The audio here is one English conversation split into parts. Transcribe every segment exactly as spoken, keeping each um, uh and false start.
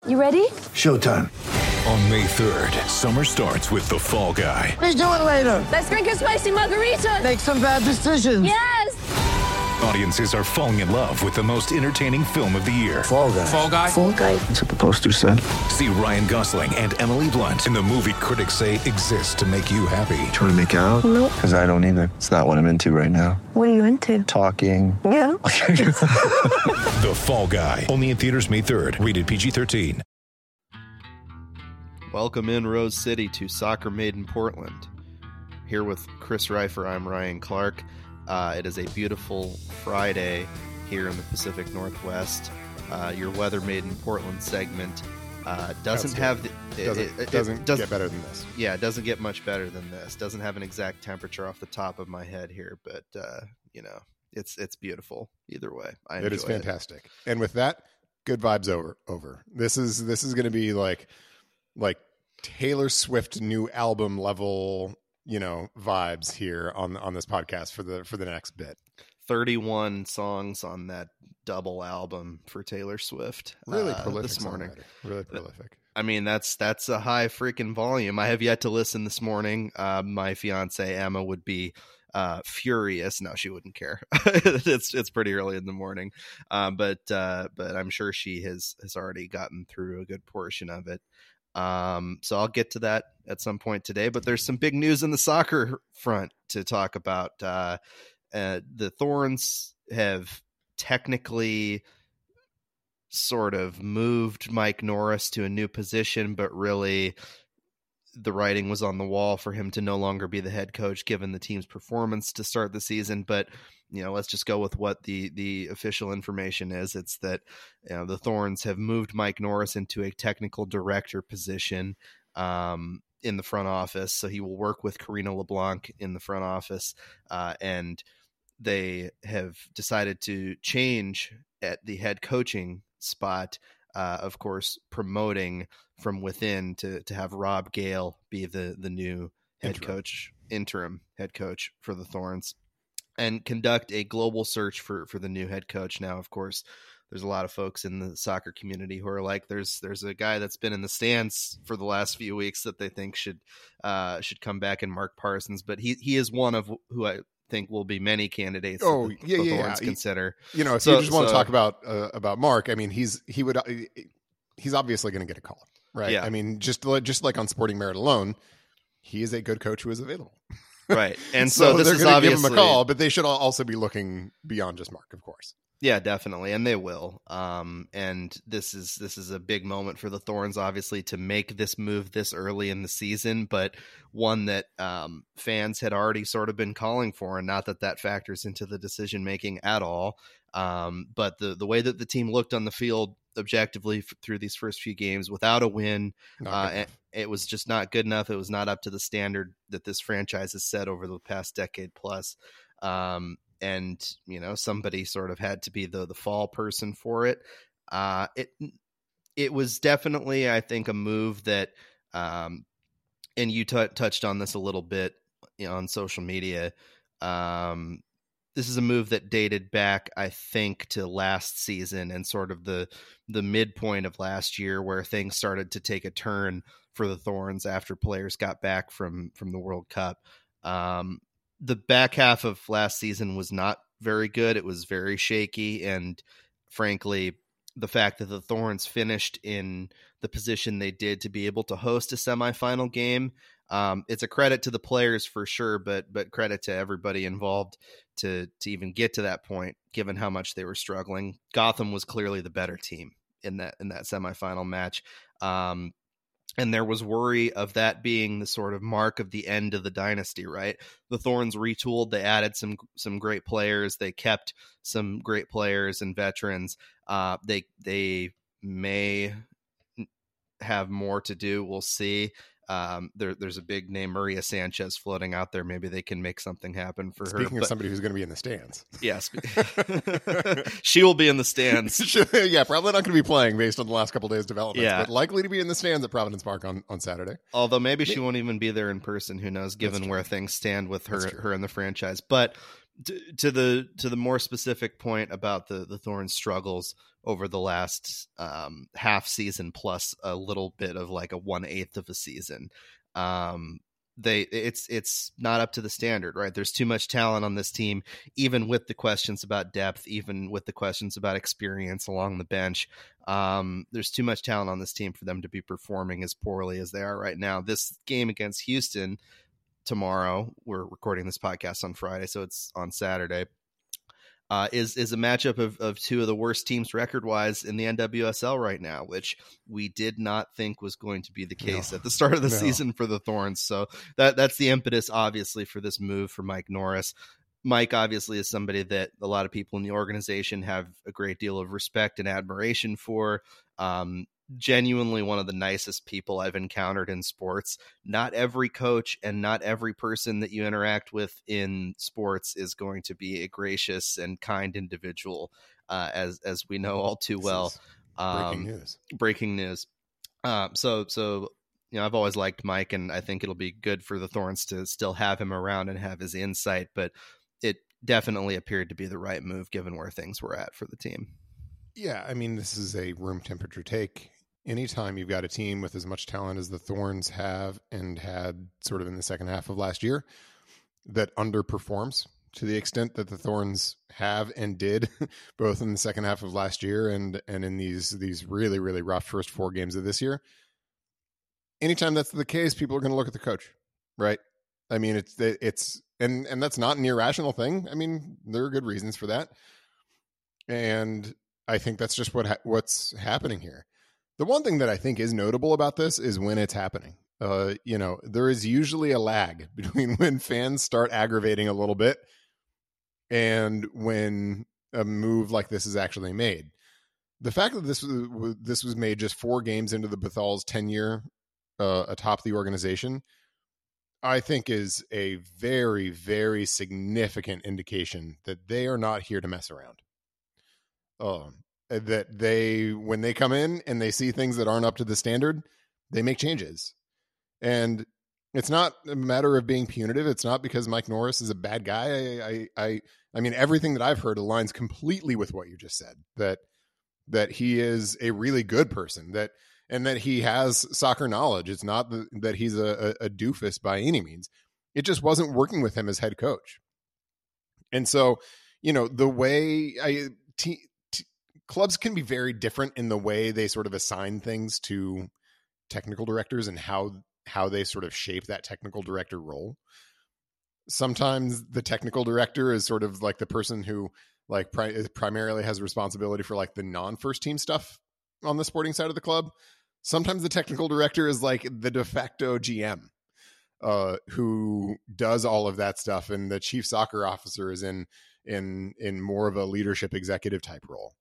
You ready? Showtime. On May third, summer starts with The Fall Guy. Let's do it later. Let's drink a spicy margarita. Make some bad decisions. Yes! Audiences are falling in love with the most entertaining film of the year. Fall Guy. Fall Guy? Fall guy. That's what the poster said. See Ryan Gosling and Emily Blunt in the movie critics say exists to make you happy. Trying to make it out? Nope. Because I don't either. It's not what I'm into right now. What are you into? Talking. Yeah. The Fall Guy. Only in theaters May third. Rated P G thirteen. Welcome in Rose City to Soccer Made in Portland. Here with Chris Reifer, I'm Ryan Clark. Uh, it is a beautiful Friday here in the Pacific Northwest. Uh, your Weather Made in Portland segment uh, doesn't have the, it, doesn't, it, it, doesn't, it doesn't get better than this. Yeah, it doesn't get much better than this. Doesn't have an exact temperature off the top of my head here, but uh, you know, it's it's beautiful either way. I It is fantastic. It. And with that, good vibes over. Over. This is this is going to be like like Taylor Swift new album level, you know, vibes here on on this podcast for the for the next bit. thirty-one songs on that double album for Taylor Swift. Really uh, prolific this morning. songwriter. Really prolific. I mean, that's that's a high freaking volume. I have yet to listen this morning. Uh, my fiance Emma would be uh, furious. No, she wouldn't care. it's it's pretty early in the morning, uh, but uh, but I'm sure she has has already gotten through a good portion of it. Um, so I'll get to that at some point today. But there's some big news in the soccer front to talk about. Uh, uh, the Thorns have technically sort of moved Mike Norris to a new position, but really the writing was on the wall for him to no longer be the head coach given the team's performance to start the season. But, you know, let's just go with what the, the official information is. It's that, you know, the Thorns have moved Mike Norris into a technical director position um, in the front office. So he will work with Karina LeBlanc in the front office. Uh, and they have decided to change at the head coaching spot, uh, of course, promoting from within to to have Rob Gale be the the new head interim. coach, interim head coach for the Thorns, and conduct a global search for for the new head coach. Now, of course, there's a lot of folks in the soccer community who are like, there's there's a guy that's been in the stands for the last few weeks that they think should uh, should come back, and Mark Parsons, but he he is one of who I think will be many candidates. Oh, that the, yeah, the yeah, Thorns yeah. consider. You know, if so, you just want so, to talk about uh, about Mark, I mean, he's he would he's obviously going to get a call, right? Yeah. I mean, just just like on Sporting Merit alone, he is a good coach who is available, right? And so, so this they're is going to obviously give him a call, but they should also be looking beyond just Mark, of course. Yeah, definitely, and they will. Um, and this is this is a big moment for the Thorns, obviously, to make this move this early in the season, but one that um, fans had already sort of been calling for, and not that that factors into the decision making at all. Um, but the the way that the team looked on the field objectively f- through these first few games without a win, uh, it, it was just not good enough. It was not up to the standard that this franchise has set over the past decade plus. Um, And, you know, somebody sort of had to be the the fall person for it. Uh, it it was definitely, I think, a move that, um, and you t- touched on this a little bit, you know, on social media. Um, this is a move that dated back, I think, to last season and sort of the the midpoint of last year, where things started to take a turn for the Thorns after players got back from from the World Cup. Um, The back half of last season was not very good. It was very shaky. And frankly, the fact that the Thorns finished in the position they did to be able to host a semifinal game, um, it's a credit to the players for sure, but but credit to everybody involved to to even get to that point, given how much they were struggling. Gotham was clearly the better team in that in that semifinal match. Um, And there was worry of that being the sort of mark of the end of the dynasty, right? The Thorns retooled. They added some some great players. They kept some great players and veterans. Uh, they they may have more to do. We'll see. Um, there, there's a big name, Maria Sanchez, floating out there. Maybe they can make something happen for Speaking her. Speaking of but, somebody who's going to be in the stands. Yes. She will be in the stands. Yeah, probably not going to be playing based on the last couple of days' developments, Yeah. but likely to be in the stands at Providence Park on, on Saturday. Although maybe she won't even be there in person. Who knows, given where things stand with her her and the franchise. But to, to the to the more specific point about the, the Thorns struggles over the last um, half season plus a little bit of like a one eighth of a season. Um, they it's it's not up to the standard, right? There's too much talent on this team, even with the questions about depth, even with the questions about experience along the bench. Um, there's too much talent on this team for them to be performing as poorly as they are right now. This game against Houston tomorrow, we're recording this podcast on Friday, so it's on Saturday, uh, is is a matchup of, of two of the worst teams record-wise in the N W S L right now, which we did not think was going to be the case no. at the start of the no. season for the Thorns. So that that's the impetus, obviously, for this move for Mike Norris. Mike, obviously, is somebody that a lot of people in the organization have a great deal of respect and admiration for. Um, genuinely one of the nicest people I've encountered in sports. Not every coach and not every person that you interact with in sports is going to be a gracious and kind individual, uh, as as we know all too well. Breaking um, news. Breaking news. Um, so so you know, I've always liked Mike, and I think it'll be good for the Thorns to still have him around and have his insight. But it definitely appeared to be the right move given where things were at for the team. Yeah, I mean, this is a room temperature take. Anytime you've got a team with as much talent as the Thorns have and had sort of in the second half of last year that underperforms to the extent that the Thorns have and did both in the second half of last year and and in these these really, really rough first four games of this year. Anytime that's the case, people are going to look at the coach, right? I mean, it's it's and and that's not an irrational thing. I mean, there are good reasons for that. And I think that's just what ha- what's happening here. The one thing that I think is notable about this is when it's happening. Uh, you know, there is usually a lag between when fans start aggravating a little bit and when a move like this is actually made. The fact that this was, this was made just four games into the Bethal's tenure uh, atop the organization, I think is a very, very significant indication that they are not here to mess around. Um, that they, when they come in and they see things that aren't up to the standard, they make changes. And it's not a matter of being punitive. It's not because Mike Norris is a bad guy. I, I, I, I mean, everything that I've heard aligns completely with what you just said, that, that he is a really good person, that, and that he has soccer knowledge. It's not the, that he's a, a doofus by any means. It just wasn't working with him as head coach. And so, you know, the way I, t, clubs can be very different in the way they sort of assign things to technical directors and how how they sort of shape that technical director role. Sometimes the technical director is sort of like the person who like pri- primarily has responsibility for like the non-first team stuff on the sporting side of the club. Sometimes the technical director is like the de facto G M uh, who does all of that stuff, and the chief soccer officer is in in in more of a leadership executive type role.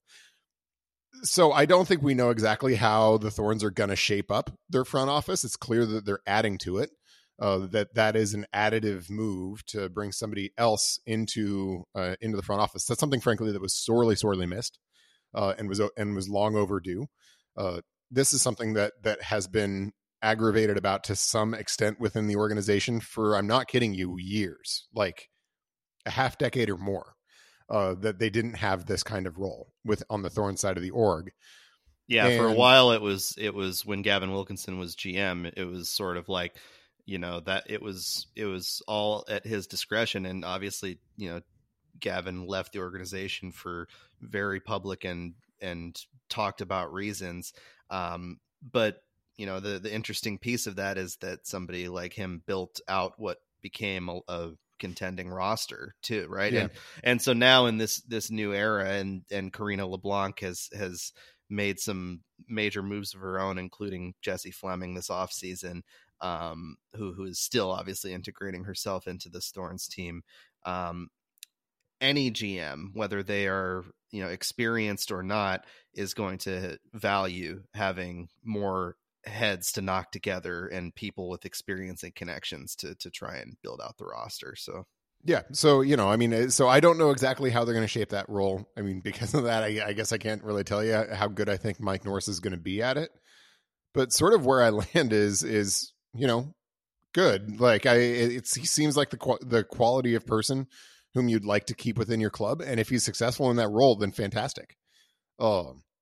So I don't think we know exactly how the Thorns are going to shape up their front office. It's clear that they're adding to it, uh, that that is an additive move to bring somebody else into uh, into the front office. That's something, frankly, that was sorely, sorely missed uh, and was and was long overdue. Uh, this is something that that has been aggravated about to some extent within the organization for, I'm not kidding you, years, like a half decade or more. Uh, that they didn't have this kind of role with on the Thorn side of the org. Yeah, and, for a while it was it was when Gavin Wilkinson was G M, it was sort of like, you know, that it was it was all at his discretion, and obviously, you know, Gavin left the organization for very public and and talked about reasons. Um, but you know, the the interesting piece of that is that somebody like him built out what became a, a contending roster too, right? Yeah. And and so now in this this new era, and and Karina LeBlanc has has made some major moves of her own, including Jessie Fleming this offseason, um, who who is still obviously integrating herself into the Thorns team. Um, any G M, whether they are, you know, experienced or not, is going to value having more heads to knock together and people with experience and connections to to try and build out the roster. So yeah, so you know, I mean, so I don't know exactly how they're going to shape that role. I mean, because of that, I, I guess I can't really tell you how good I think Mike Norris is going to be at it. But sort of where I land is is you know, good. Like I, it's he seems like the the quality of person whom you'd like to keep within your club, and if he's successful in that role, then fantastic. Um,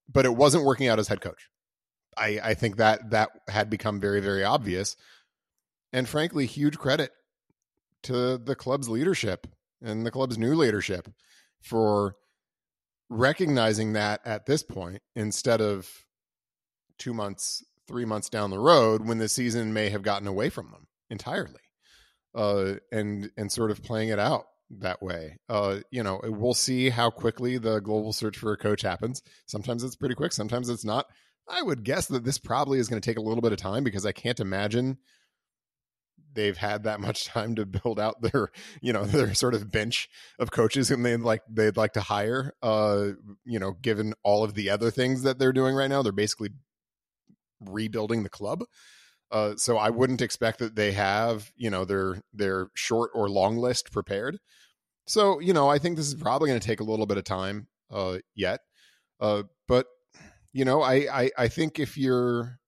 but it wasn't working out as head coach. I, I think that that had become very, very obvious. And frankly, huge credit to the club's leadership and the club's new leadership for recognizing that at this point, instead of two months, three months down the road when the season may have gotten away from them entirely, uh, and and sort of playing it out that way. Uh, you know, we'll see how quickly the global search for a coach happens. Sometimes it's pretty quick. Sometimes it's not. I would guess that this probably is going to take a little bit of time because I can't imagine they've had that much time to build out their, you know, their sort of bench of coaches whom they'd like, they'd like to hire. Uh, you know, given all of the other things that they're doing right now, they're basically rebuilding the club. Uh, so I wouldn't expect that they have, you know, their, their short or long list prepared. So, you know, I think this is probably going to take a little bit of time uh, yet. Uh, but, you know, I, I, I think if you're,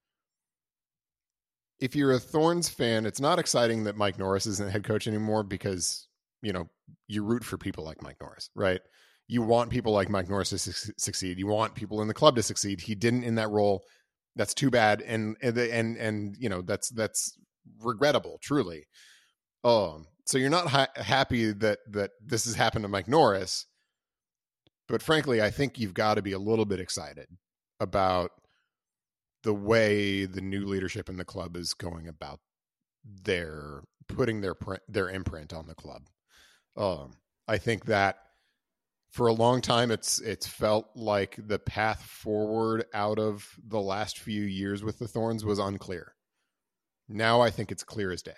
if you're a Thorns fan, it's not exciting that Mike Norris isn't head coach anymore because, you know, you root for people like Mike Norris, right? You want people like Mike Norris to su- succeed. You want people in the club to succeed. He didn't in that role. That's too bad. And, and, and, and you know, that's, that's regrettable, truly. Um, so you're not ha- happy that, that this has happened to Mike Norris, but frankly, I think you've got to be a little bit excited about the way the new leadership in the club is going about their putting their print, their imprint on the club. Um, I think that for a long time, it's it's felt like the path forward out of the last few years with the Thorns was unclear. Now I think it's clear as day,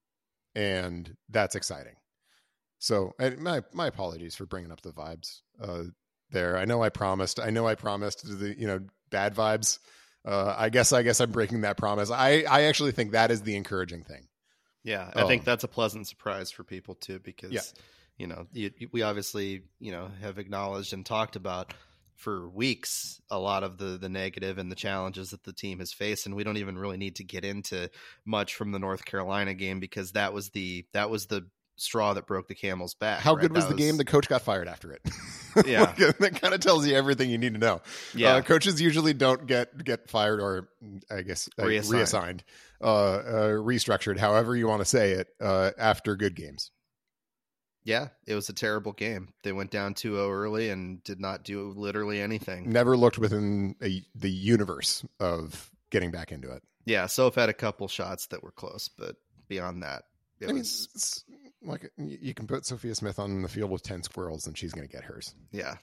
and that's exciting. So, and my my apologies for bringing up the vibes uh, there. I know I promised. I know I promised the you know bad vibes. Uh, I guess I guess I'm breaking that promise. I, I actually think that is the encouraging thing. Yeah, I um, think that's a pleasant surprise for people too, because yeah. you know you, we obviously you know have acknowledged and talked about for weeks a lot of the the negative and the challenges that the team has faced, and we don't even really need to get into much from the North Carolina game because that was the that was the straw that broke the camel's back. How right? good was that the game? The coach got fired after it. Yeah, like, that kind of tells you everything you need to know. Yeah, uh, coaches usually don't get get fired or I guess uh, reassigned, reassigned uh, uh, restructured, however you want to say it, uh, after good games. Yeah, it was a terrible game. They went down two oh early and did not do literally anything. Never looked within a, the universe of getting back into it. Yeah, Soph had a couple shots that were close, but beyond that, it I mean, was it's, like you can put Sophia Smith on the field with ten squirrels and she's going to get hers. Yeah.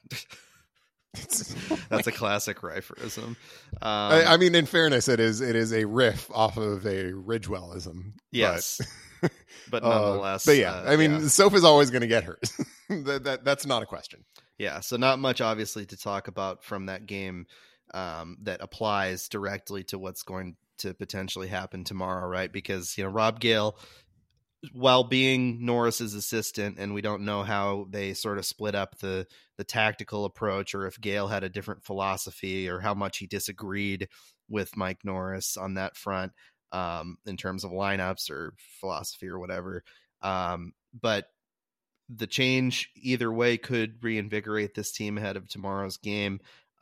It's That's like, a classic Reiferism. Um, I, I mean, in fairness, it is it is a riff off of a Ridgewellism. yes, but, but uh, nonetheless. but yeah, uh, I mean, yeah. Soph is always going to get hers. that, that that's not a question. Yeah, so not much obviously to talk about from that game um, that applies directly to what's going to potentially happen tomorrow, right? Because you know Rob Gale, while being Norris's assistant, and we don't know how they sort of split up the the tactical approach, or if Gale had a different philosophy, or how much he disagreed with Mike Norris on that front um, in terms of lineups or philosophy or whatever. Um, but the change either way could reinvigorate this team ahead of tomorrow's game.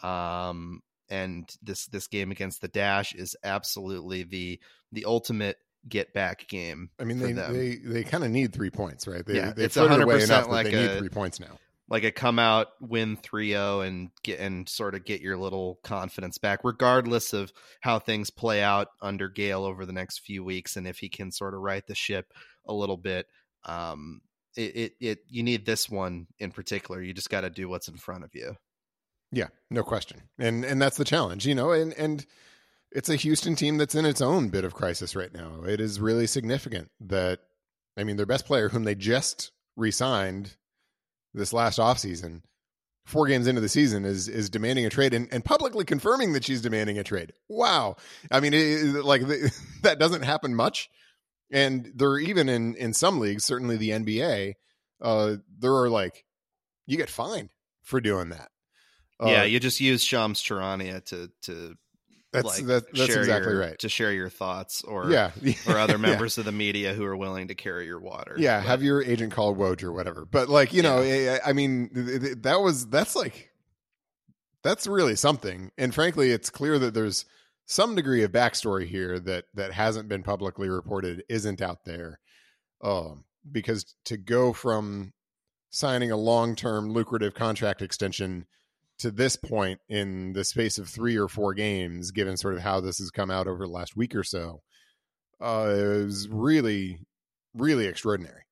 Um, and this this game against the Dash is absolutely the the ultimate get back game. I mean, for they them. they they kind of need three points, right? They, Yeah, they it's flirted away one hundred percent enough that like they need a- three points now. like a come out, win three oh and get and sort of get your little confidence back, regardless of how things play out under Gale over the next few weeks. And if he can sort of right the ship a little bit, um, it, it, it you need this one in particular. You just got to do what's in front of you. Yeah, no question. And and that's the challenge, you know, and, and it's a Houston team that's in its own bit of crisis right now. It is really significant that, I mean, their best player, whom they just re-signed this last offseason, four games into the season, is is demanding a trade and, and publicly confirming that she's demanding a trade. Wow. I mean, it, it, like the, that doesn't happen much. And they're even in, in some leagues, certainly the N B A, uh, there are like, you get fined for doing that. Yeah, Uh, you just use Shams Charania to to That's like that, that's share exactly your, right. to share your thoughts, or Yeah, or other Yeah. members of the media who are willing to carry your water. Yeah, But- have your agent call Woj or whatever. But like, you know, I, I mean, th- th- that was that's like that's really something. And frankly, it's clear that there's some degree of backstory here that that hasn't been publicly reported, isn't out there. Um, because to go from signing a long-term lucrative contract extension to this point in the space of three or four games, given sort of how this has come out over the last week or so, uh, is really, really extraordinary.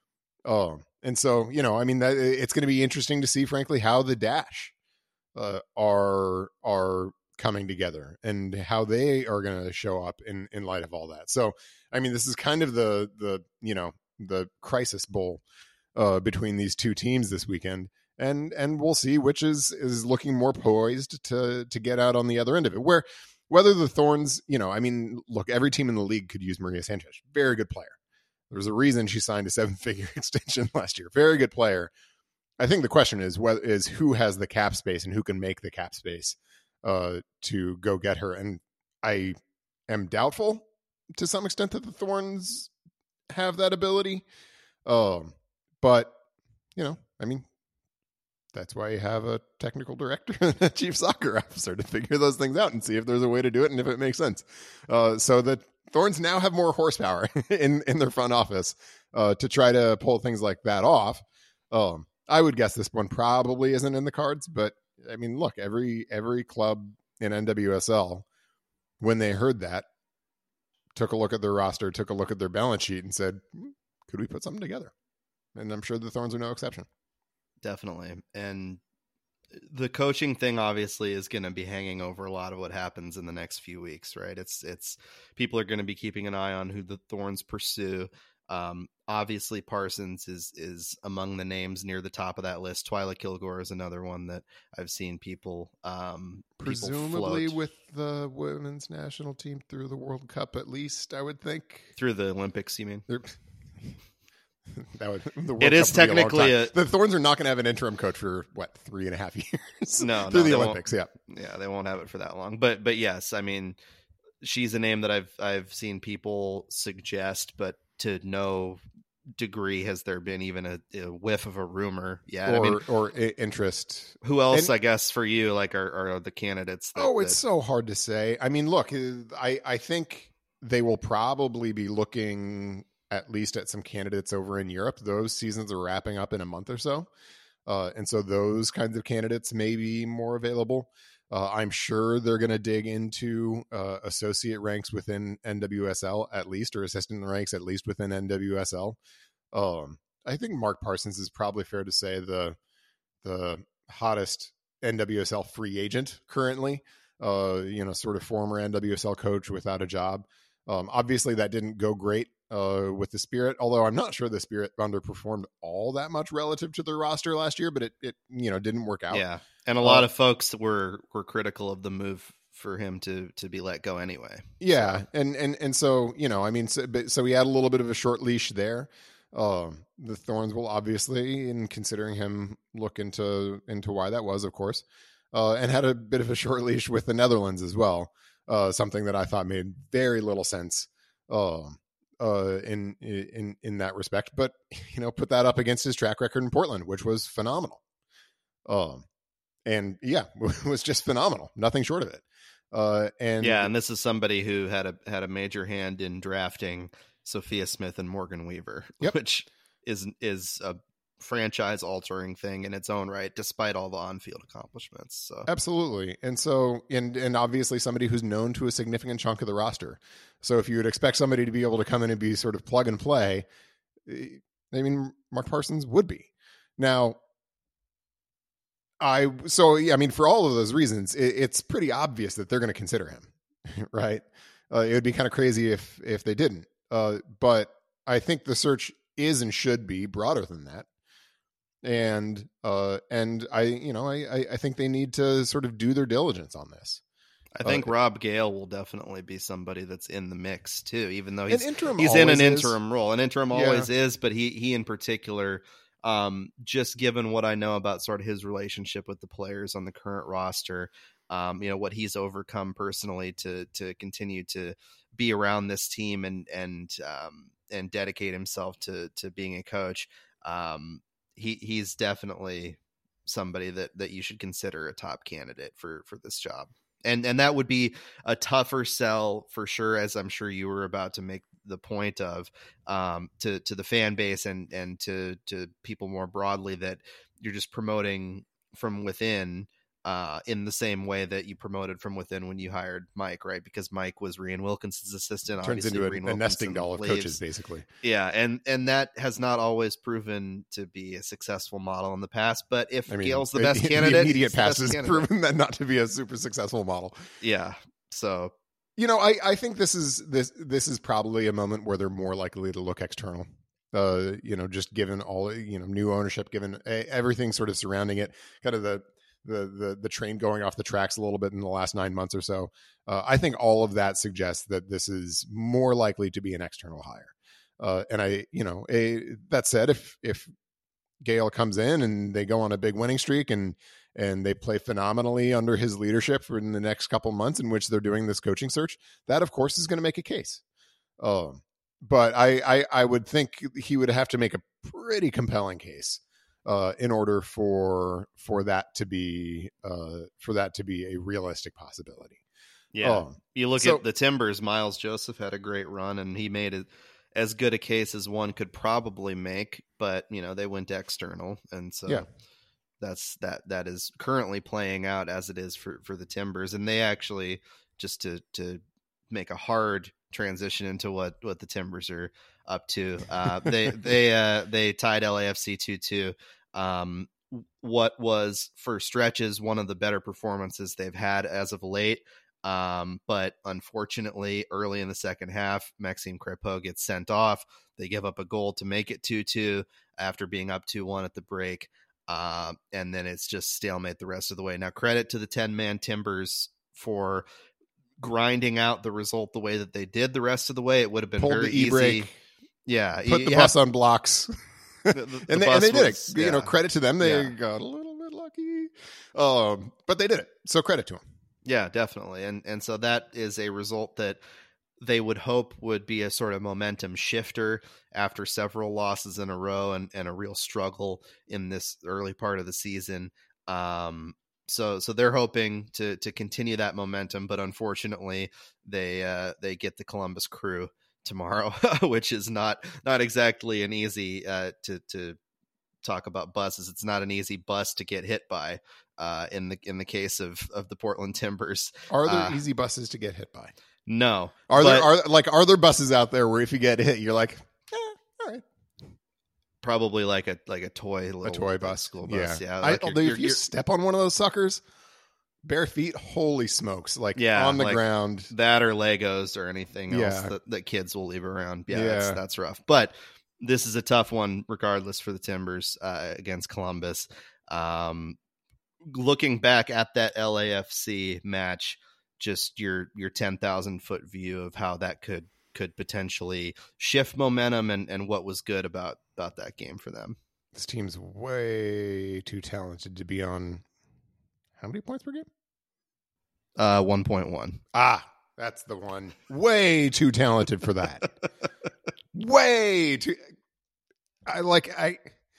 Um, and so, you know, I mean, that, it's going to be interesting to see, frankly, how the Dash uh, are are coming together and how they are going to show up in, in light of all that. So, I mean, this is kind of the, the you know, the crisis bowl uh, between these two teams this weekend. And and we'll see which is is looking more poised to to get out on the other end of it. Where whether the Thorns, you know, I mean, look, every team in the league could use Maria Sanchez. Very good player. There's a reason she signed a seven-figure extension last year. Very good player. I think the question is whether is who has the cap space and who can make the cap space uh, to go get her. And I am doubtful to some extent that the Thorns have that ability. Um, but you know, I mean, that's why you have a technical director and a chief soccer officer to figure those things out and see if there's a way to do it and if it makes sense. Uh, so the Thorns now have more horsepower in, in their front office uh, to try to pull things like that off. Um, I would guess this one probably isn't in the cards, but I mean, look, every every club in N W S L, when they heard that, took a look at their roster, took a look at their balance sheet and said, could we put something together? And I'm sure the Thorns are no exception. Definitely. And the coaching thing obviously is going to be hanging over a lot of what happens in the next few weeks, right? It's, it's people are going to be keeping an eye on who the Thorns pursue. Um, obviously Parsons is, is among the names near the top of that list. Twyla Kilgore is another one that I've seen people, um, presumably people with the women's national team through the World Cup, at least I would think through the Olympics. You mean? That would, the World it Cup is would be a long technically time. a, the Thorns are not going to have an interim coach for what three and a half years. No, through no, the Olympics. Yeah, yeah, they won't have it for that long. But but yes, I mean, she's a name that I've I've seen people suggest, but to no degree has there been even a, a whiff of a rumor yet. or I mean, or i- interest. who else? And, I guess for you, like are, are the candidates? That, oh, it's that, so hard to say. I mean, look, I I think they will probably be looking at least at some candidates over in Europe. Those seasons are wrapping up in a month or so. Uh, and so those kinds of candidates may be more available. Uh, I'm sure they're going to dig into uh, associate ranks within N W S L at least, or assistant ranks at least within N W S L. Um, I think Mark Parsons is probably fair to say the the hottest N W S L free agent currently. Uh, you know, sort of former N W S L coach without a job. Um, obviously, that didn't go great uh, with the Spirit, although I'm not sure the Spirit underperformed all that much relative to their roster last year, but it, it you know, didn't work out. Yeah, and a lot uh, of folks were were critical of the move for him to to be let go anyway. Yeah, so. and and and so you know, I mean, so, but, so he had a little bit of a short leash there. Um, the Thorns will obviously, in considering him, look into into why that was, of course, uh, and had a bit of a short leash with the Netherlands as well. Uh, something that I thought made very little sense uh, uh, in in in that respect. But you know, put that up against his track record in Portland, which was phenomenal. Um, and yeah, was just phenomenal. Nothing short of it. Uh, and yeah, and this is somebody who had a had a major hand in drafting Sophia Smith and Morgan Weaver, yep. which is is a franchise altering thing in its own right, despite all the on-field accomplishments. So absolutely. And so, and, and obviously somebody who's known to a significant chunk of the roster. So if you would expect somebody to be able to come in and be sort of plug and play, I mean, Mark Parsons would be. Now, I, so, yeah, I mean, for all of those reasons, it, it's pretty obvious that they're going to consider him, right? Uh, it would be kind of crazy if, if they didn't. Uh, but I think the search is and should be broader than that. And uh, and I, you know, I, I think they need to sort of do their diligence on this. I think uh, Rob Gale will definitely be somebody that's in the mix too, even though he's he's in an interim is. role. An interim always yeah. is, but he he in particular, um, just given what I know about sort of his relationship with the players on the current roster, um, you know, what he's overcome personally to to continue to be around this team and and um, and dedicate himself to to being a coach. Um, He he's definitely somebody that that you should consider a top candidate for for this job. And and that would be a tougher sell for sure, as I'm sure you were about to make the point of, um, to to the fan base and and to to people more broadly, that you're just promoting from within, uh, in the same way that you promoted from within when you hired Mike, right? Because Mike was Rian Wilkinson's assistant. Turns Obviously, into a, a nesting doll of leaves. coaches, basically. Yeah, and and that has not always proven to be a successful model in the past. But if I mean, Gale's the best the candidate, immediate he's the past best has candidate. proven that not to be a super successful model. Yeah, so You know, I, I think this is this this is probably a moment where they're more likely to look external. Uh, you know, just given all you know, new ownership, given a, everything sort of surrounding it, kind of the the the the train going off the tracks a little bit in the last nine months or so. Uh, I think all of that suggests that this is more likely to be an external hire. Uh, and I, you know, a, that said, if if Gale comes in and they go on a big winning streak and and they play phenomenally under his leadership for in the next couple months in which they're doing this coaching search, that of course is going to make a case. Um, but I, I, I would think he would have to make a pretty compelling case uh, in order for for that to be uh, for that to be a realistic possibility. yeah, Um, you look so- at the Timbers. Miles Joseph had a great run, and he made it as good a case as one could probably make. But you know, they went external, and so Yeah. that's that that is currently playing out as it is for for the Timbers. And they actually, just to to make a hard transition into what what the Timbers are up to, uh they they uh they tied L A F C two two. Um what was for stretches one of the better performances they've had as of late, um but unfortunately early in the second half, Maxime Crépeau gets sent off. They give up a goal to make it two two after being up two one at the break. Uh, and then it's just stalemate the rest of the way. Now, credit to the ten-man Timbers for grinding out the result the way that they did the rest of the way. It would have been Pulled very the e-brake, easy. Yeah. put you- the you bus have- on blocks. the- the- and, the they, bus and they did was- it. You know, yeah. credit to them. They Yeah. got a little bit lucky. Um, but they did it. So credit to them. Yeah, definitely. And and so that is a result that they would hope would be a sort of momentum shifter after several losses in a row and, and a real struggle in this early part of the season. Um, so so they're hoping to to continue that momentum, but unfortunately they uh, they get the Columbus Crew tomorrow, which is not not exactly an easy uh, to to talk about buses. It's not an easy bus to get hit by. Uh, in the in the case of of the Portland Timbers, Are there Uh, easy buses to get hit by? no. Are but there are like are there buses out there where if you get hit, you're like, eh, all right, probably like a like a toy little a toy bus, school bus? Yeah, I, like although you're- if you you're- step on one of those suckers, bare feet, holy smokes! Like Yeah, on the like- ground. that or Legos or anything else Yeah. that, that kids will leave around. Yeah, Yeah. That's, that's rough. But this is a tough one, regardless, for the Timbers uh, against Columbus. Um, looking back at that L A F C match, just your your ten thousand foot view of how that could could potentially shift momentum and, and what was good about about that game for them. This team's way too talented to be on. How many points per game? Uh, one point one. Ah, that's the one. Way too talented for that. Way too. I like I.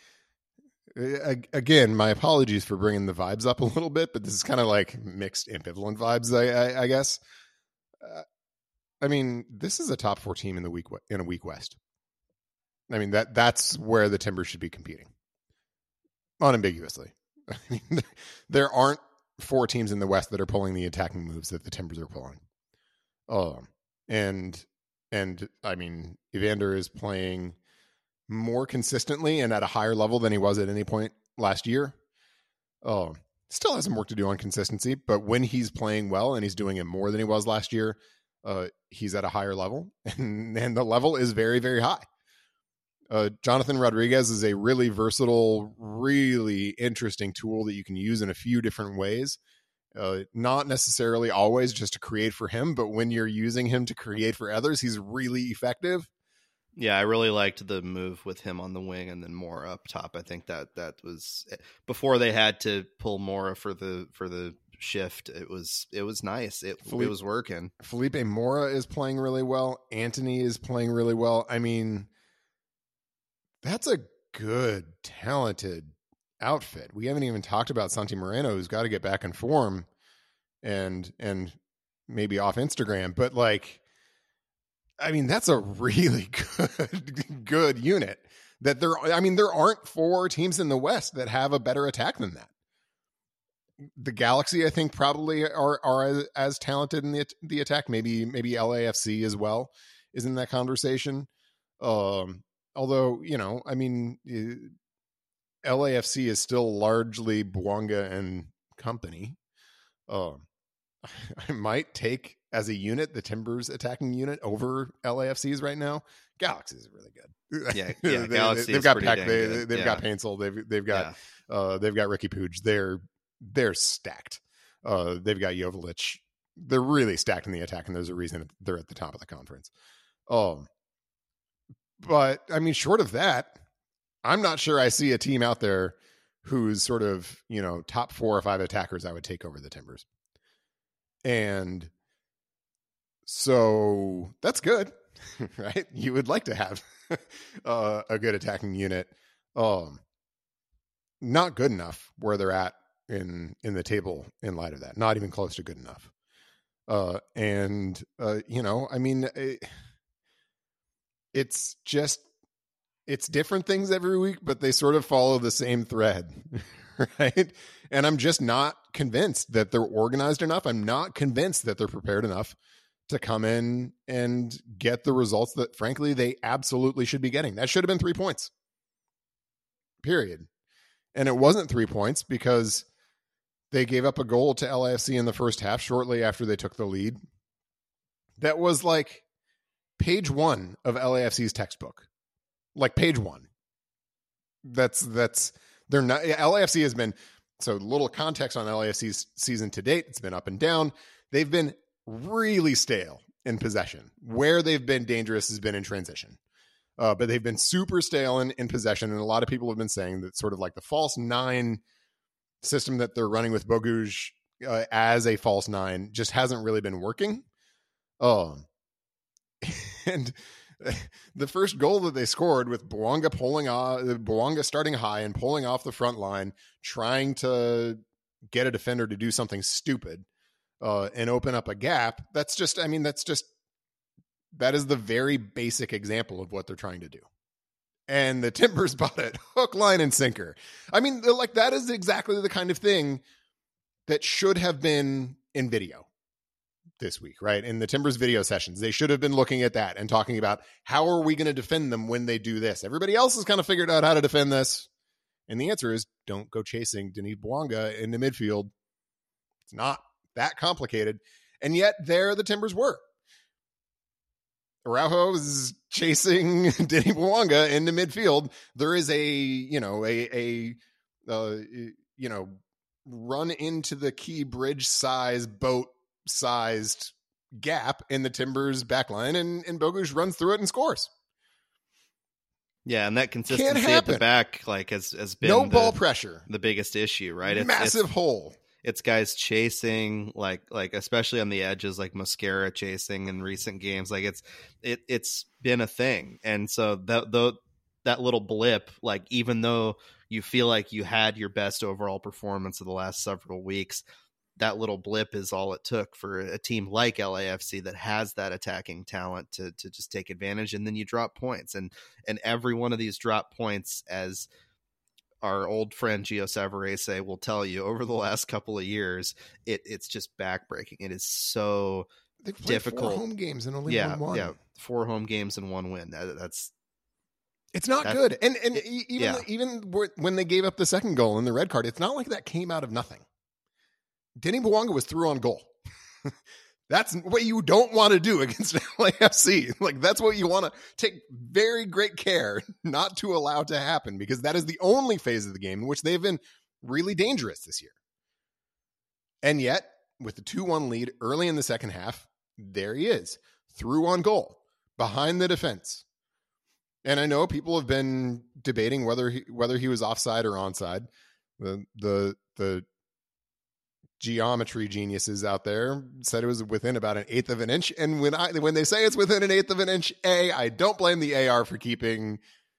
a- Again, my apologies for bringing the vibes up a little bit, but this is kind of like mixed, ambivalent vibes. I, I, I guess. Uh, I mean, this is a top four team in the week in a week West. I mean that that's where the Timbers should be competing, unambiguously. I mean, there aren't four teams in the West that are pulling the attacking moves that the Timbers are pulling. Um, and and I mean, Evander is playing more consistently and at a higher level than he was at any point last year. Um, still has some work to do on consistency, but when he's playing well and he's doing it more than he was last year, uh, he's at a higher level, and, and the level is very, very high. Uh, Jonathan Rodriguez is a really versatile, really interesting tool that you can use in a few different ways. Uh, not necessarily always just to create for him, but when you're using him to create for others, he's really effective. Yeah, I really liked the move with him on the wing and then Mora up top. I think that that was before they had to pull Mora for the for the shift. It was it was nice. It, Felipe- it was working. Felipe Mora is playing really well. Anthony is playing really well. I mean, that's a good, talented outfit. We haven't even talked about Santi Moreno, who's got to get back in form and and maybe off Instagram. But like, I mean, that's a really good good unit. That there, I mean, there aren't four teams in the West that have a better attack than that. The Galaxy, I think, probably are are as, as talented in the the attack. Maybe maybe L A F C as well is in that conversation. Um, although, you know, I mean, L A F C is still largely Bouanga and company. Um, I might take as a unit the Timbers attacking unit over L A F C's right now. Galaxy is really good. Yeah, yeah. they, Galaxy they've is got pretty Peck, dang they, good. they've yeah. got Paintsel, they've they've got yeah. uh, they've got Ricky Puig. They're they're stacked. Uh, they've got Joveljic. They're really stacked in the attack, and there's a reason they're at the top of the conference. Um, but I mean, short of that, I'm not sure I see a team out there who's sort of, you know, top four or five attackers I would take over the Timbers. And so that's good, right? You would like to have uh, a good attacking unit. Um, not good enough where they're at in in the table in light of that. Not even close to good enough. Uh, and, uh, you know, I mean, it, it's just, it's different things every week, but they sort of follow the same thread, right? And I'm just not convinced that they're organized enough. I'm not convinced that they're prepared enough to come in and get the results that, frankly, they absolutely should be getting. That should have been three points, period. And it wasn't three points because they gave up a goal to L A F C in the first half shortly after they took the lead. That was like page one of L A F C's textbook. Like page one. That's, that's, they're not, L A F C has been, so little context on L A F C's season to date. It's been up and down. They've been really stale in possession. Where they've been dangerous has been in transition. Uh, but they've been super stale in, in possession. And a lot of people have been saying that sort of like the false nine system that they're running with Bogusz uh, as a false nine just hasn't really been working. Um, and the first goal that they scored with Bouanga pulling off, Bouanga starting high and pulling off the front line, trying to get a defender to do something stupid uh, and open up a gap. That's just, I mean, that's just, that is the very basic example of what they're trying to do. And the Timbers bought it hook, line, and sinker. I mean, like that is exactly the kind of thing that should have been in video this week, right? In the Timbers video sessions, they should have been looking at that and talking about how are we going to defend them when they do this? Everybody else has kind of figured out how to defend this. And the answer is don't go chasing Denis Bouanga into midfield. It's not that complicated. And yet there the Timbers were. Araujo is chasing Denis Bouanga into midfield. There is a, you know, a, a, uh, you know, run into the key bridge size, boat sized gap in the Timbers backline, and, and Bogusz runs through it and scores. Yeah. And that consistency at the back, like has, has been no the, ball pressure, the biggest issue, right? It's, massive it's, hole. It's guys chasing, like, like especially on the edges, like Mosquera chasing in recent games. Like it's, it, it's been a thing. And so that, the, that little blip, like, even though you feel like you had your best overall performance of the last several weeks, that little blip is all it took for a team like L A F C that has that attacking talent to, to just take advantage. And then you drop points, and, and every one of these drop points, as our old friend Gio Savarese will tell you, over the last couple of years, it it's just backbreaking. It is so They've played difficult. Four home games and only yeah, won one. Yeah, four home games and one win. That, that's it's not that's, good. And and it, even yeah. even when they gave up the second goal in the red card, it's not like that came out of nothing. Denis Bouanga was through on goal. That's what you don't want to do against L A F C. Like, that's what you want to take very great care not to allow to happen, because that is the only phase of the game in which they've been really dangerous this year. And yet, with the two one lead early in the second half, there he is, through on goal, behind the defense. And I know people have been debating whether he, whether he was offside or onside. The, the, the, geometry geniuses out there said it was within about an eighth of an inch. And when I when they say it's within an eighth of an inch, A, I don't blame the A R for keeping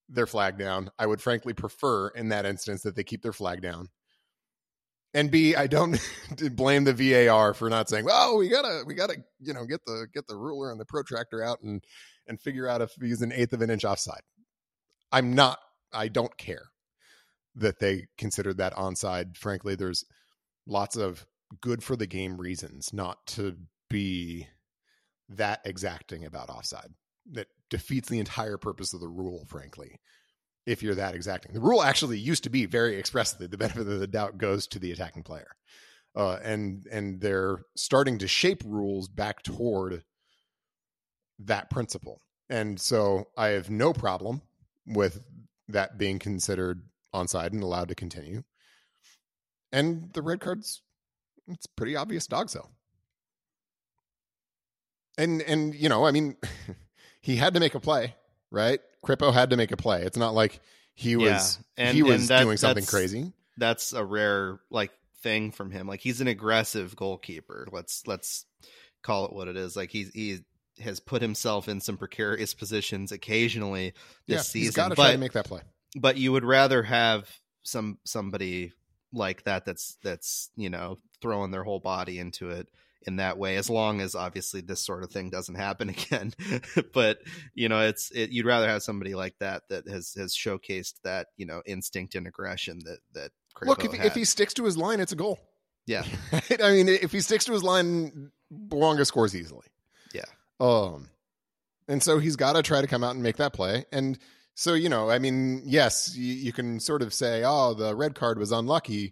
their flag down. I would frankly prefer in that instance that they keep their flag down. And B, I don't blame the V A R for not saying, "Well, we gotta, we gotta, you know, get the get the ruler and the protractor out and and figure out if he's an eighth of an inch offside." I'm not. I don't care that they considered that onside. Frankly, there's lots of good for the game reasons not to be that exacting about offside. That defeats the entire purpose of the rule, frankly. If you're that exacting. The rule actually used to be very expressly the benefit of the doubt goes to the attacking player. Uh, and and they're starting to shape rules back toward that principle. And so I have no problem with that being considered onside and allowed to continue. And the red card's, it's pretty obvious dog so. And, and you know, I mean, he had to make a play, right? Kripo had to make a play. It's not like he was yeah. and, he was and that, doing something that's, crazy. That's a rare like thing from him. Like he's an aggressive goalkeeper. Let's let's call it what it is. Like he's he has put himself in some precarious positions occasionally this yeah, season. He's got to but, try to make that play. But you would rather have some somebody like that that's that's you know throwing their whole body into it in that way, as long as obviously this sort of thing doesn't happen again. But you know, it's it, you'd rather have somebody like that that has has showcased that you know instinct and aggression that that Kripo look if had. if he sticks to his line, it's a goal. Yeah, I mean, if he sticks to his line, Bouanga scores easily. Yeah, um, and so he's got to try to come out and make that play. And so you know, I mean, yes, you, you can sort of say, oh, the red card was unlucky.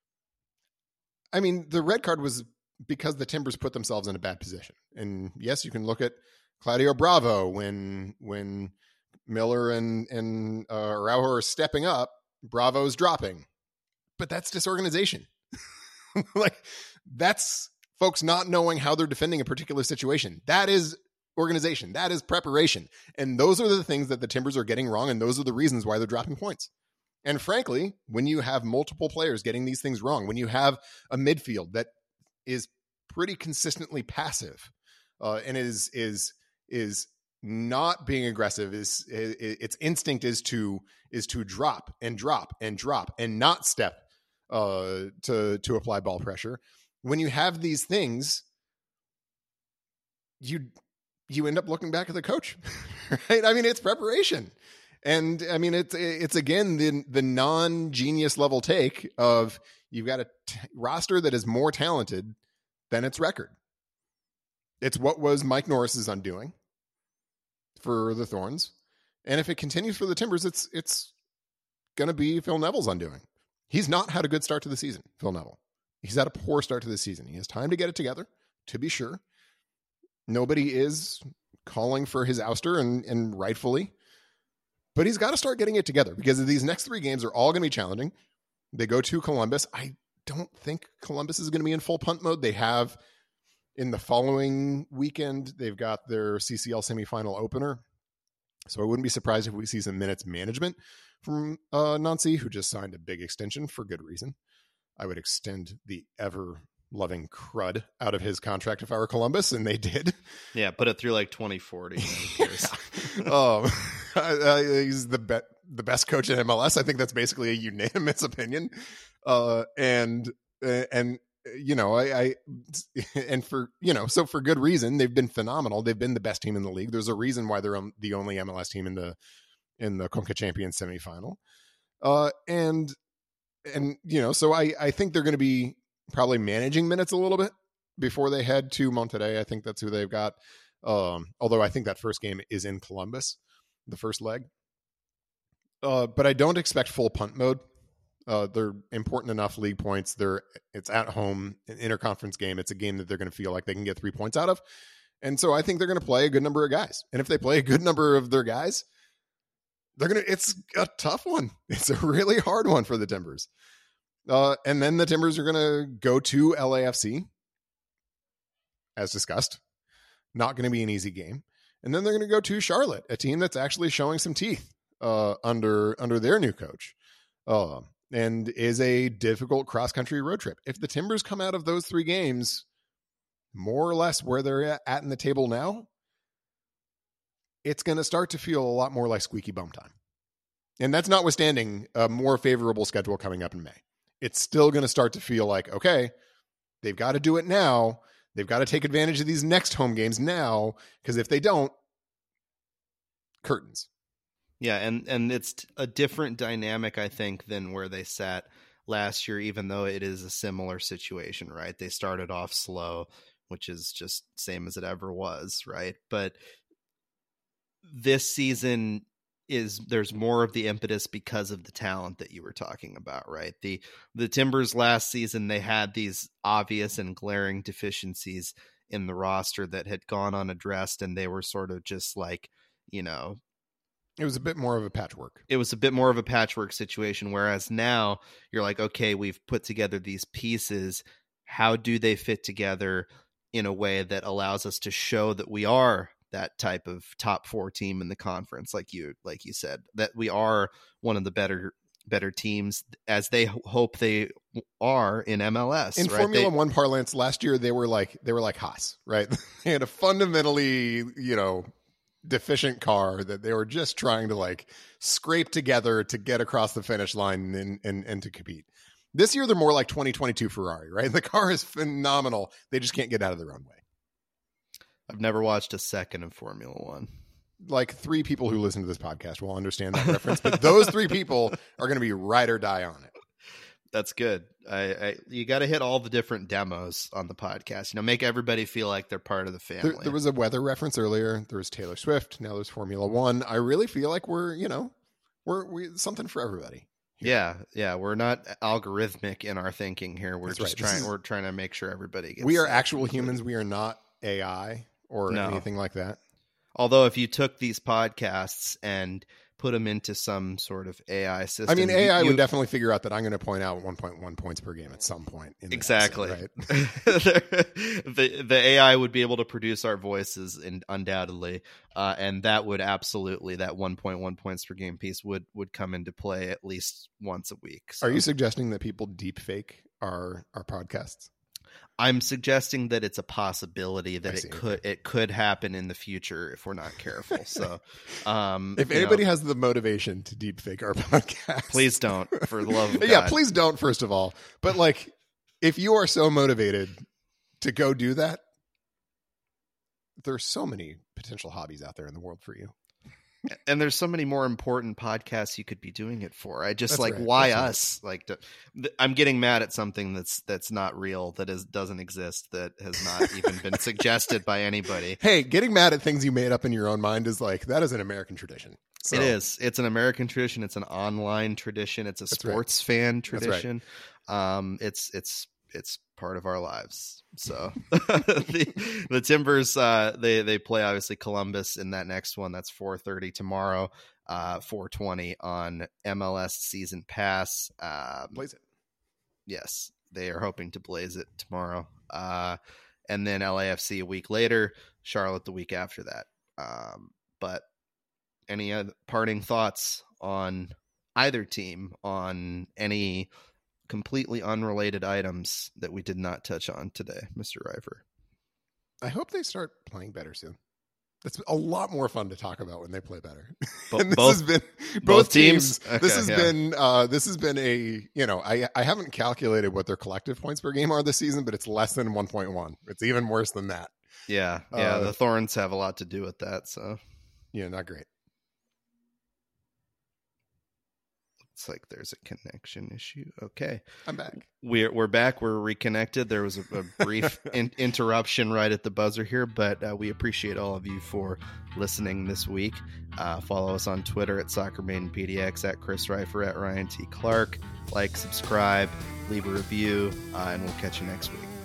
I mean, the red card was because the Timbers put themselves in a bad position. And yes, you can look at Claudio Bravo when when Miller and and uh, Araujo are stepping up, Bravo's dropping. But that's disorganization. Like that's folks not knowing how they're defending a particular situation. That is organization. That is preparation. And those are the things that the Timbers are getting wrong, and those are the reasons why they're dropping points. And frankly, when you have multiple players getting these things wrong, when you have a midfield that is pretty consistently passive uh, and is is is not being aggressive, is, is its instinct is to is to drop and drop and drop and not step uh, to to apply ball pressure. When you have these things, you you end up looking back at the coach, right? I mean, it's preparation. And I mean, it's, it's again, the, the non-genius level take of you've got a t- roster that is more talented than its record. It's what was Mike Norris's undoing for the Thorns. And if it continues for the Timbers, it's, it's going to be Phil Neville's undoing. He's not had a good start to the season, Phil Neville. He's had a poor start to the season. He has time to get it together, to be sure. Nobody is calling for his ouster, and, and rightfully. But he's got to start getting it together because these next three games are all going to be challenging. They go to Columbus. I don't think Columbus is going to be in full punt mode. They have in the following weekend, they've got their C C L semifinal opener. So I wouldn't be surprised if we see some minutes management from uh, Nancy, who just signed a big extension for good reason. I would extend the ever loving crud out of his contract if I were Columbus, and they did. Yeah, put it through like twenty forty. um, uh, he's the be- the best coach in M L S. I think that's basically a unanimous opinion. Uh, and and you know, I, I and for you know, so for good reason, they've been phenomenal. They've been the best team in the league. There's a reason why they're um, the only M L S team in the in the Conca Champions semifinal. Uh, and and you know, so I I think they're going to be probably managing minutes a little bit before they head to Monterrey. I think that's who they've got. Um, although I think that first game is in Columbus, the first leg. Uh, but I don't expect full punt mode. Uh, they're important enough league points. They're it's at home, an interconference game. It's a game that they're going to feel like they can get three points out of. And so I think they're going to play a good number of guys. And if they play a good number of their guys, they're going to, it's a tough one. It's a really hard one for the Timbers. Uh, and then the Timbers are going to go to L A F C, as discussed. Not going to be an easy game. And then they're going to go to Charlotte, a team that's actually showing some teeth uh, under under their new coach, uh, and is a difficult cross-country road trip. If the Timbers come out of those three games more or less where they're at in the table now, it's going to start to feel a lot more like squeaky bum time. And that's notwithstanding a more favorable schedule coming up in May. It's still going to start to feel like, okay, they've got to do it now. They've got to take advantage of these next home games now, because if they don't, curtains. Yeah, and, and it's a different dynamic, I think, than where they sat last year, even though it is a similar situation, right? They started off slow, which is just same as it ever was, right? But this season is there's more of the impetus because of the talent that you were talking about, right? The the Timbers last season, they had these obvious and glaring deficiencies in the roster that had gone unaddressed, and they were sort of just like, you know, it was a bit more of a patchwork. It was a bit more of a patchwork situation, whereas now you're like, okay, we've put together these pieces. How do they fit together in a way that allows us to show that we are that type of top four team in the conference, like you like you said, that we are one of the better better teams, as they hope they are in M L S. In right? Formula they, One parlance, last year they were like they were like Haas, right? They had a fundamentally, you know, deficient car that they were just trying to like scrape together to get across the finish line and and, and to compete. This year they're more like twenty twenty-two Ferrari, right? The car is phenomenal. They just can't get out of their own way. I've never watched a second of Formula One. Like three people who listen to this podcast will understand that reference, but those three people are going to be ride or die on it. That's good. I, I you got to hit all the different demos on the podcast. You know, make everybody feel like they're part of the family. There, there was a weather reference earlier. There was Taylor Swift. Now there's Formula One. I really feel like we're, you know, we're we something for everybody. Yeah, yeah, we're not algorithmic in our thinking here. We're That's just right. trying. Is, we're trying to make sure everybody gets. We are actual humans. We are not A I or no. anything like that. Although, if you took these podcasts and put them into some sort of A I system, I mean, A I you, would definitely figure out that I'm going to point out one point one points per game at some point. In exactly. Episode, right? the the A I would be able to produce our voices, and undoubtedly, uh, and that would absolutely that one point one points per game piece would would come into play at least once a week. So. Are you suggesting that people deep fake our our podcasts? I'm suggesting that it's a possibility that I it see. could it could happen in the future if we're not careful. So, um, If you anybody know, has the motivation to deep fake our podcast, please don't, for the love of God. Yeah, please don't, first of all. But like, if you are so motivated to go do that, there's so many potential hobbies out there in the world for you. And there's so many more important podcasts you could be doing it for. I just That's like, right. why That's us? Like, to, th- I'm getting mad at something that's that's not real, that is doesn't exist, that has not even been suggested by anybody. Hey, getting mad at things you made up in your own mind is like, that is an American tradition. So, It is. It's an American tradition. It's an online tradition. It's a That's sports fan right. tradition. Um, it's it's it's part of our lives. So the, the Timbers, uh, they they play obviously Columbus in that next one. That's four thirty tomorrow, uh, four twenty on M L S Season Pass. Um, Blaze it. yes, they are hoping to blaze it tomorrow. Uh, and then L A F C a week later, Charlotte the week after that. Um, but any other parting thoughts on either team, on any completely unrelated items that we did not touch on today, Mister Rifer? I hope they start playing better soon. It's a lot more fun to talk about when they play better. Bo- and this both- has been both, both teams. teams? this Okay, has yeah. been uh, this has been a you know I I haven't calculated what their collective points per game are this season, but it's less than one point one. It's even worse than that. Yeah, yeah. Uh, the Thorns have a lot to do with that. So Yeah, not great. it's like there's a connection issue. Okay. I'm back. We're we're back. We're reconnected. There was a, a brief in, interruption right at the buzzer here, but uh, we appreciate all of you for listening this week. Uh, follow us on Twitter at SoccerMaidenPDX, at Chris Rifer, at Ryan T. Clark. Like, subscribe, leave a review, uh, and we'll catch you next week.